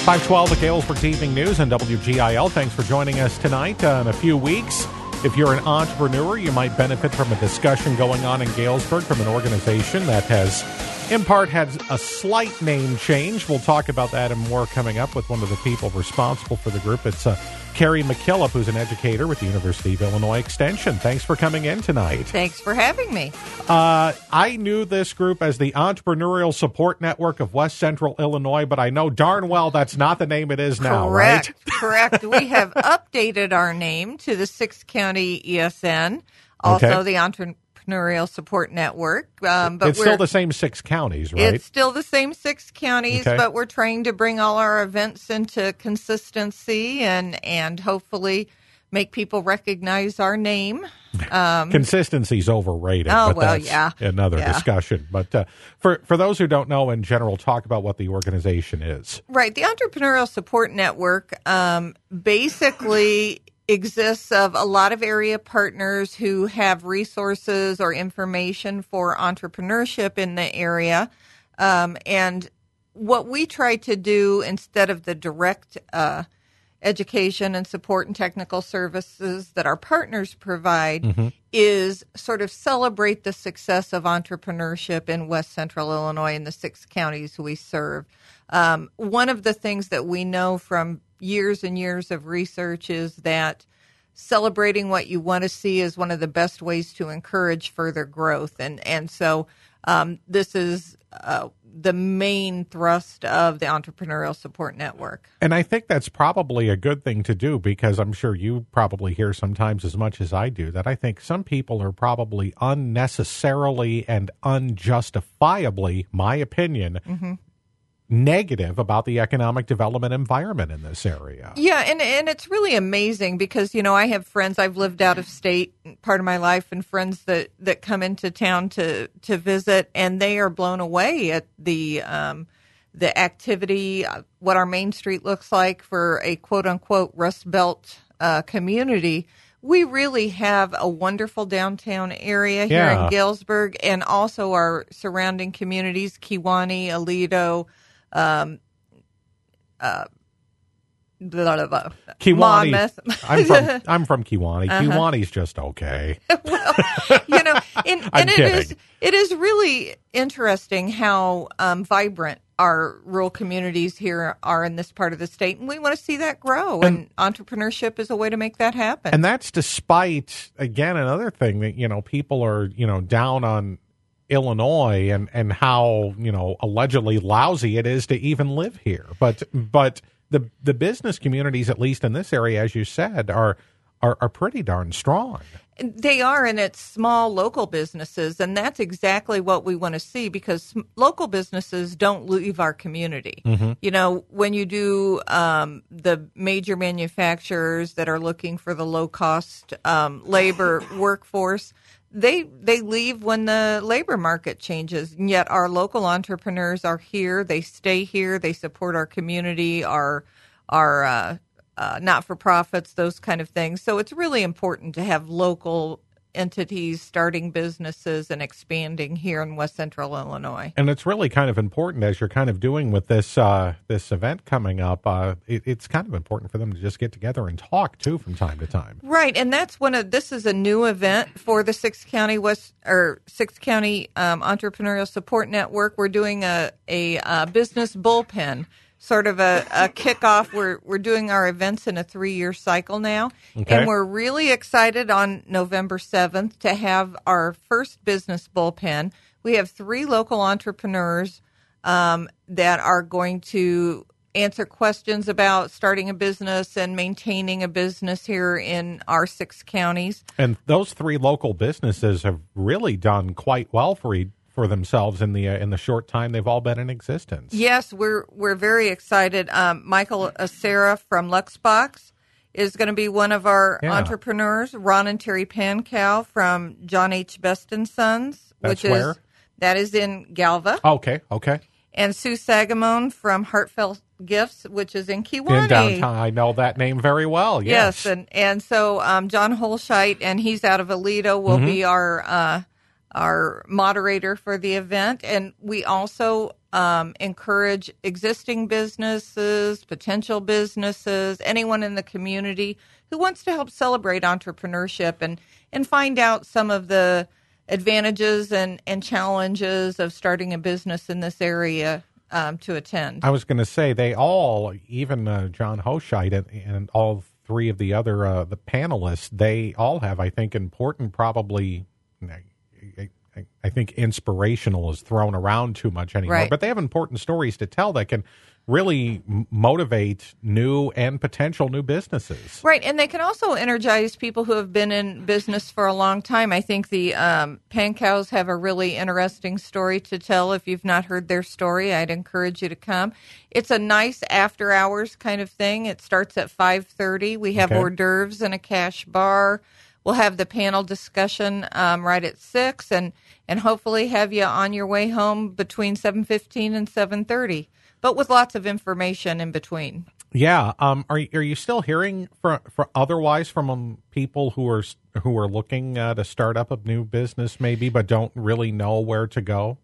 512, the Galesburg Evening News and WGIL. Thanks for joining us tonight. In a few weeks, if you're an entrepreneur, you might benefit from a discussion going on in Galesburg from an organization that has, in part, had a slight name change. We'll talk about that and more coming up with one of the people responsible for the group. It's Carrie McKillop, who's an educator with the University of Illinois Extension. Thanks for coming in tonight. Thanks for having me. I knew this group as the Entrepreneurial Support Network of West Central Illinois, but I know darn well that's not the name it is now, right? Correct. We have updated our name to the 6-County ESN, also the Entrepreneurial Support Network. But it's still the same 6 counties, right? It's still the same 6 counties, but we're trying to bring all our events into consistency and hopefully make people recognize our name. Consistency's overrated. Oh, but well, that's another discussion. But for those who don't know in general, talk about what the organization is. Right. The Entrepreneurial Support Network basically exists of a lot of area partners who have resources or information for entrepreneurship in the area. And what we try to do instead of the direct education and support and technical services that our partners provide is sort of celebrate the success of entrepreneurship in West Central Illinois and the 6 counties we serve. One of the things that we know from years and years of research is that celebrating what you want to see is one of the best ways to encourage further growth. And so this is the main thrust of the Entrepreneurial Support Network. And I think that's probably a good thing to do because I'm sure you probably hear sometimes as much as I do that I think some people are probably unnecessarily and unjustifiably, my opinion, negative about the economic development environment in this area. Yeah, and it's really amazing because, you know, I have friends, I've lived out of state part of my life, and friends that come into town to visit, and they are blown away at the activity, what our Main Street looks like for a quote-unquote Rust Belt community. We really have a wonderful downtown area here in Galesburg, and also our surrounding communities, Kewanee, Aledo, Kewanee. Monmouth. I'm from Kewanee. Kewanee's just okay. Well, you know, and it is really interesting how vibrant our rural communities here are in this part of the state, and we want to see that grow. And entrepreneurship is a way to make that happen. And that's despite, again, another thing that, you know, people are, you know, down on Illinois and how, you know, allegedly lousy it is to even live here. But the business communities, at least in this area, as you said, are pretty darn strong. They are, and it's small local businesses, and that's exactly what we want to see because local businesses don't leave our community. You know, when you do the major manufacturers that are looking for the low-cost labor workforce, they leave when the labor market changes, and yet our local entrepreneurs are here. They stay here. They support our community, our not-for-profits, those kind of things. So it's really important to have local entities starting businesses and expanding here in West Central Illinois. And it's really kind of important as you're kind of doing with this this event coming up. It's kind of important for them to just get together and talk too from time to time. Right, and that's this is a new event for the 6-County Entrepreneurial Support Network. We're doing a business bullpen. Sort of a kickoff. We're doing our events in a 3-year cycle now, and we're really excited on November 7th to have our first business bullpen. We have 3 local entrepreneurs that are going to answer questions about starting a business and maintaining a business here in our 6 counties. And those 3 local businesses have really done quite well for themselves in the short time they've all been in existence. Yes, we're very excited. Michael Acera from Luxbox is going to be one of our entrepreneurs. Ron and Terry Pankow from John H. Best and Sons, that is in Galva. Okay. And Sue Sagamone from Heartfelt Gifts, which is in Kewanee. In downtown, I know that name very well. Yes, and so John Holscheit, and he's out of Aledo, will be our moderator for the event. And we also encourage existing businesses, potential businesses, anyone in the community who wants to help celebrate entrepreneurship and find out some of the advantages and challenges of starting a business in this area to attend. I was going to say they all, even John Hoscheit and all three of the other the panelists, they all have, I think, important, probably, I think inspirational is thrown around too much anymore, right. But they have important stories to tell that can really motivate new and potential new businesses. Right, and they can also energize people who have been in business for a long time. I think the Pankows have a really interesting story to tell. If you've not heard their story, I'd encourage you to come. It's a nice after-hours kind of thing. It starts at 5:30. We have hors d'oeuvres and a cash bar. We'll have the panel discussion right at 6, and hopefully have you on your way home between 7:15 and 7:30. But with lots of information in between. Yeah. Are you still hearing for otherwise from people who are looking to start up a new business maybe, but don't really know where to go?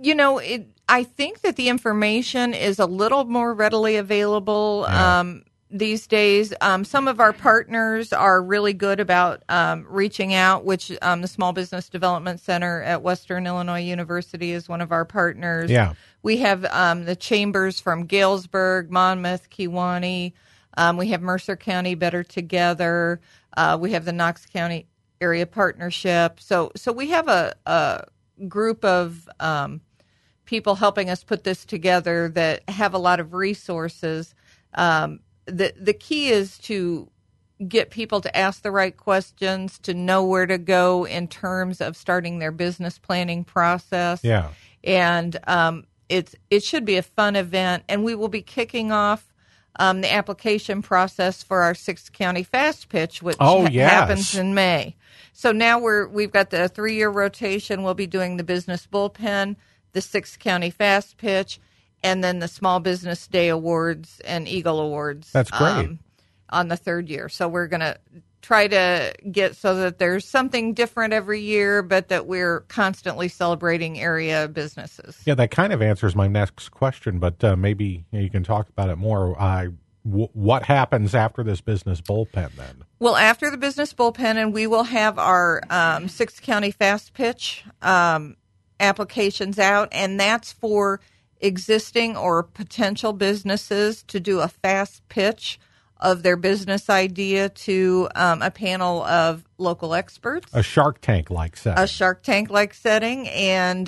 I think that the information is a little more readily available these days. Some of our partners are really good about reaching out, which the Small Business Development Center at Western Illinois University is one of our partners. Yeah. We have the chambers from Galesburg, Monmouth, Kewanee. We have Mercer County Better Together. We have the Knox County Area Partnership. So we have a group of people helping us put this together that have a lot of resources. The key is to get people to ask the right questions, to know where to go in terms of starting their business planning process. Yeah. And it should be a fun event, and we will be kicking off the application process for our 6th County Fast Pitch, which happens in May. So now we've got the 3-year rotation. We'll be doing the Business Bullpen, the 6th County Fast Pitch, and then the Small Business Day Awards and Eagle Awards. That's great. On the 3rd year. So we're going to try to get so that there's something different every year, but that we're constantly celebrating area businesses. Yeah, that kind of answers my next question, but maybe you can talk about it more. What happens after this business bullpen then? Well, after the business bullpen, and we will have our 6th County Fast Pitch applications out, and that's for existing or potential businesses to do a fast pitch of their business idea to a panel of local experts. A Shark Tank-like setting. A Shark Tank-like setting, and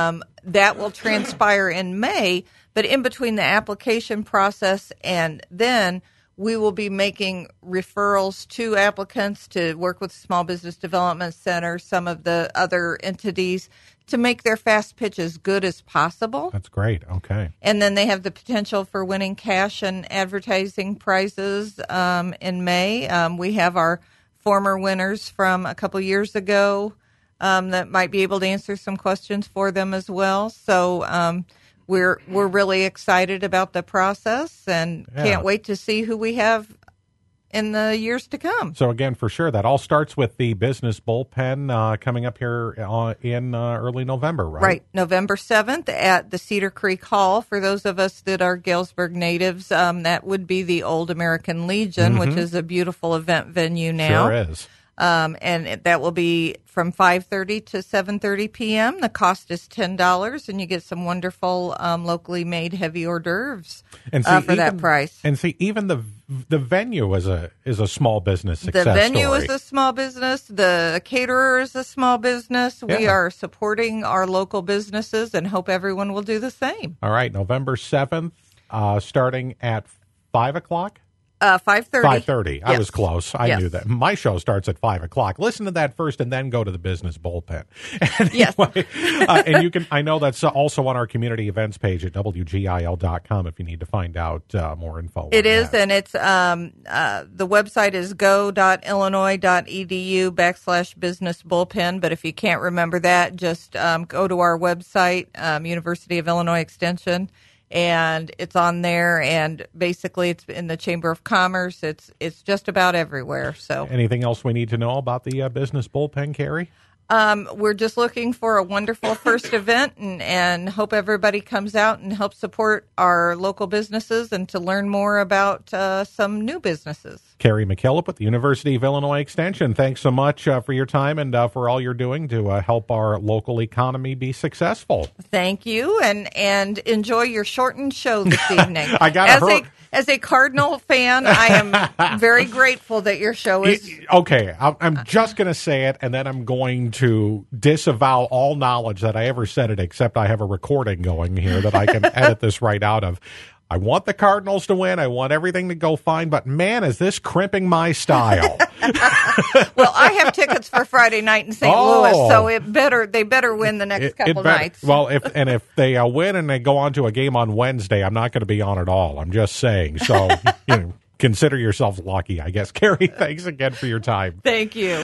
that will transpire in May. But in between the application process and then, we will be making referrals to applicants to work with the Small Business Development Center, some of the other entities, to make their fast pitch as good as possible. That's great. Okay. And then they have the potential for winning cash and advertising prizes in May. We have our former winners from a couple years ago that might be able to answer some questions for them as well. So we're really excited about the process and can't wait to see who we have in the years to come. So again, for sure, that all starts with the business bullpen coming up here in early November, right? Right, November 7th at the Cedar Creek Hall. For those of us that are Galesburg natives, that would be the Old American Legion, which is a beautiful event venue now. Sure is. And that will be from 5:30 to 7:30 p.m. The cost is $10, and you get some wonderful locally made heavy hors d'oeuvres for that price. And see, even the venue is a small business success story. The venue story. is a small business. The caterer is a small business. Yeah. We are supporting our local businesses and hope everyone will do the same. All right, November 7th, starting at 5 o'clock? 5:30. 5:30. Yes. I was close. I Yes. knew that. My show starts at 5 o'clock. Listen to that first and then go to the business bullpen. Yes. And you can, I know that's also on our community events page at WGIL.com if you need to find out more info. It is, and it's the website is go.illinois.edu/business bullpen. But if you can't remember that, just go to our website, University of Illinois Extension, and it's on there. And basically, it's in the Chamber of Commerce. It's just about everywhere. So, anything else we need to know about the business bullpen, Carrie? We're just looking for a wonderful first event and hope everybody comes out and helps support our local businesses and to learn more about some new businesses. Carrie McKillop with the University of Illinois Extension, thanks so much for your time and for all you're doing to help our local economy be successful. Thank you, and enjoy your shortened show this evening. I got As a Cardinal fan, I am very grateful that your show is... Okay, I'm just going to say it, and then I'm going to disavow all knowledge that I ever said it, except I have a recording going here that I can edit this right out of. I want the Cardinals to win. I want everything to go fine, but man, is this crimping my style. Well, I have tickets for Friday night in St. Louis, so they better win the next couple nights. Well, if they win and they go on to a game on Wednesday, I'm not going to be on at all. I'm just saying. So, consider yourselves lucky, I guess. Carrie, thanks again for your time. Thank you.